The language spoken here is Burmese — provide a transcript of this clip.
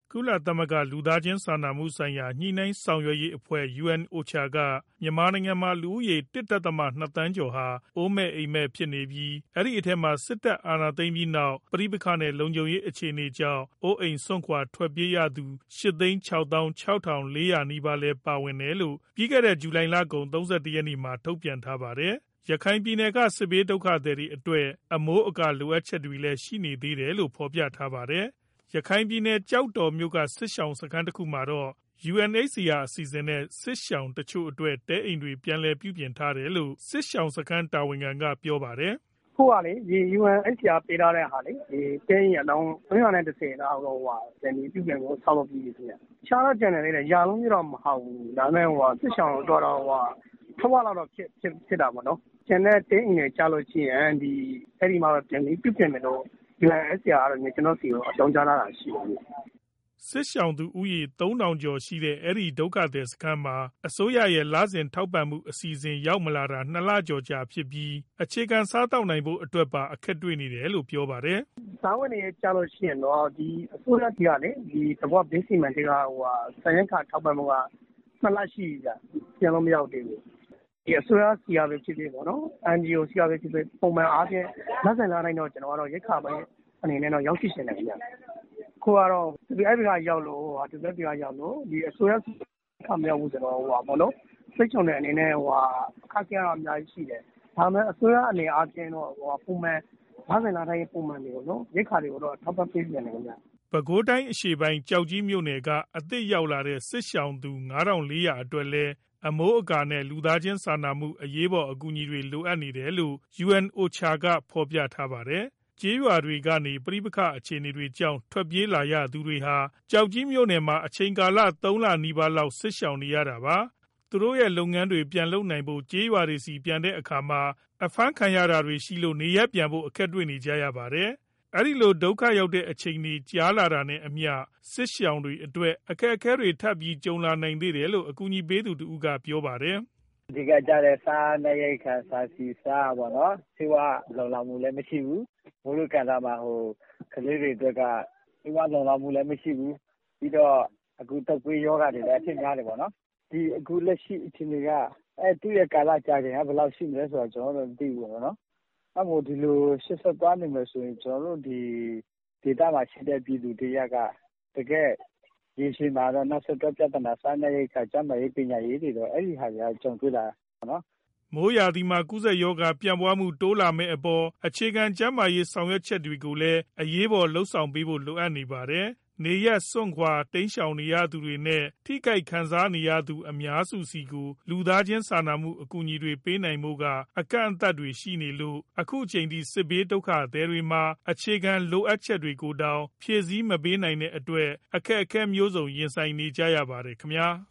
ကုလသမဂ္ဂလူသားချင်းစာနာမှုဆိုင်ရာညှိနှိုင်းဆောင်ရွက်ရေးအဖွဲ့ UNOCHA ကမြန်မာနိုင်ငံမှာလူဦးရေ 1.2 သန်းကျော်ဟာအိုးမဲ့အိမ်မဲ့ဖြစ်နေပြီးအဲဒီအထက်မှာစစ်တပ်အာဏာသိမ်းပြီးနောက်ပဋိပက္ခနဲ့လုံခြုံရေးအခြေအနေကြောင့်အိုးအိမ်စွန့်ခွာထွက်ပြေးရသူ 8,664,400 နီးပါးလည်းပါဝင်တယ်လို့ပြီးခဲ့တဲ့ဇူလိုင်လကုန် 31 ရက်နေ့မှာထုတ်ပြန်ထားပါတယ်။ရခိုင်ပြည်နယ်ကစစ်ဘေးဒုက္ခသည်တွေအတွက်အမိုးအကာလိုအပ်ချက်တွေလည်းရှိနေသေးတယ်လို့ဖော်ပြထားပါတယ်။ရခိုင်ပြည်နယ်ကျောက်တော်မြို့ကစစ်ရှောင်စခန်းတစ်ခုမှာတော့ UNHCR အစီအစဉ်နဲ့စစ်ရှောင်တချို့အတွက်တဲအိမ်တွေပြန်လည်ပြုပြင်ထားတယ်လို့စစ်ရှောင်စခန်းတာဝန်ခံကပြောပါတယ်။ခုကလေဒီ UNHCR ပေးထားတဲ့ဟာလေဒီတဲအိမ်အလောင်း310လောက်တော့ပြန်ပြီးပြုပြင်ဖို့ဆောက်လုပ်ပြီးပြီခင်ဗျ။ရှားတော့ကျန်တယ်လေရာလုံးကြီးတော့မဟုတ်ဘူး။ဒါပေမဲ့စစ်ရှောင်တော့ထဝက်လောက်တော့ဖြစ်တာပေါ့နော်။ကျန်တဲ့တဲအိမ်တွေကြားလို့ရှိရင်အဲ့ဒီမှာပြန်ပြီးပြုပြင်မယ်လို့UNHCR ကတော့ကျွန်တော်စီကိုအကြောင်းကြားလာတာရှိတယ်။စစ်ရှောင်သူဦးရေ3000ကျော်ရှိတဲ့အဲ့ဒီဒုက္ခသည်စခန်းမှာအစိုးရရဲ့လစဉ်ထောက်ပံ့မှုအစီအစဉ်ရောက်မလာတာ2 လကျော်ကြာဖြစ်ပြီးအခြေခံစားတောက်နိုင်ဖို့အတွက်ပါအခက်တွေ့နေတယ်လို့ပြောပါတယ်။စားဝတ်နေရေးကြားလို့ရှိရင်တော့ဒီအစိုးရကြီးကလေဒီတဘောဘေးစီမံတွေကစရင်းခါထောက်ပံ့မှုက2 လရှိပြီပြန်လို့မရောက်သေးဘူး။ဒီအစိုးရစီရပဲဖြစ်ဖြစ်ပေါ့နော် NGO စီရပဲဖြစ်ဖြစ်ပုံမှန်အားဖြင့်လက်ဆိုင်လာတိုင်းတော့ကျွန်တော်ကတော့ရိတ်ခါပိုင်းအနေနဲ့တော့ရောက်ရှိနေတယ်ခင်ဗျ။ခုကတော့ဒီအဲ့ဒီကရောက်လို့ဒီဘက်ကရောက်လို့ဒီအစိုးရခမရောက်ဘူးကျွန်တော်ပေါ့နော်စိတ်ချုံတဲ့အနေနဲ့အခက်အခဲတော့အများကြီးရှိတယ်ဒါပေမဲ့အစိုးရအနေအားဖြင့်တော့ပုံမှန်လက်ဆိုင်လာတိုင်းပုံမှန်တွေကိုနော်ရိတ်ခါတွေကိုတော့ထောက်ပံ့ပေးနေတယ်ခင်ဗျ။ပဲခူးတိုင်းအရှေ့ပိုင်းကြောက်ကြီးမြို့နယ်ကအသစ်ရောက်လာတဲ့စစ်ရှောင်သူ 9400 အတွက်လည်းအမိုးအကာနဲ့လူသားချင်းစာနာမှုအရေးပေါ်အကူအညီတွေလိုအပ်နေတယ်လို့ UNOCHA ကဖော်ပြထားပါတယ်။ကျေးရွာတွေကနေပဋိပက္ခအခြေအနေတွေကြောင့်ထွက်ပြေးလာရသူတွေဟာကြောက်ကြီးမြို့နယ်မှာအချိန်ကာလ3 လနီးပါးလောက်စစ်ရှောင်နေရတာပါ။သူတို့ရဲ့လုပ်ငန်းတွေပြန်လုပ်နိုင်ဖို့ကျေးရွာတွေစီပြန်တဲ့အခါမှာအဖမ်းခံရတာတွေရှိလို့နေရပ်ပြန်ဖို့အခက်တွေ့နေကြရပါတယ်။အဲဒီလိုဒုက္ခရောက်တဲ့အချိန်တွေကြားလာတာနဲ့အမျှစစ်ရှောင်တွေအတွက်အခက်အခဲတွေထပ်ပြီးကြုံလာနိုင်သေးတယ်လို့အကူအညီပေးသူတူကပြောပါတယ်။ဒီကကြတဲ့စားနေရိတ်ခါစားစီစားပေါ့နော်ဆေးဝါးလုံလောက်မှုလည်းမရှိဘူးမိုးလိုကန်တာမှာကလေးတွေအတွက်ကဆေးဝါးလုံလောက်မှုလည်းမရှိဘူးပြီးတော့အခုတုပ်ကွေးယောဂတွေလည်းအဖြစ်များတယ်ပေါ့နော်ဒီအခုလက်ရှိအချိန်တွေကသူ့ရဲ့ကာလကြာချိန်ကဘယ်လောက်ရှိမလဲဆိုတော့ကျွန်တော်တို့မသိဘူးပေါ့နော်အမို့ဒီလိုရှစ်ဆက်သွားနေမယ်ဆိုရင်ကျွန်တော်တို့ဒီဒေတာမှာရှိတဲ့ပြည်သူတွေရကတကယ်ရေရှည်မှာတော့နောက်ဆက်တွဲပြဿနာစားနေရိတ်ခါကျန်းမာရေးပညာရေးတွေတော့အဲ့ဒီဟာတွေကကြုံတွေ့လာပေါ့နော်မိုးရာသီမှာကူးစက်ရောဂါပြန့်ပွားမှုတိုးလာမယ့်အပေါ်အခြေခံကျန်းမာရေးဆောင်ရွက်ချက်တွေကိုလည်းအရေးပေါ်လှုံ့ဆော်ပေးဖို့လိုအပ်နေပါတယ်။နေရပ်စွန့်ခွာတိမ်းရှောင်နေရသူတွေနဲ့ထိခိုက်ခံစားနေရသူအများစုစီကိုလူသားချင်းစာနာမှုအကူအညီတွေပေးနိုင်ဖို့ကအကန့်အသတ်တွေရှိနေလို့အခုချိန်ထိစစ်ဘေးဒုက္ခသည်တွေမှာအခြေခံလိုအပ်ချက်တွေကိုတောင်ဖြည့်ဆည်းမပေးနိုင်တဲ့အတွက်အခက်အခဲမျိုးစုံရင်ဆိုင်နေကြရပါတယ်ခင်ဗျာ။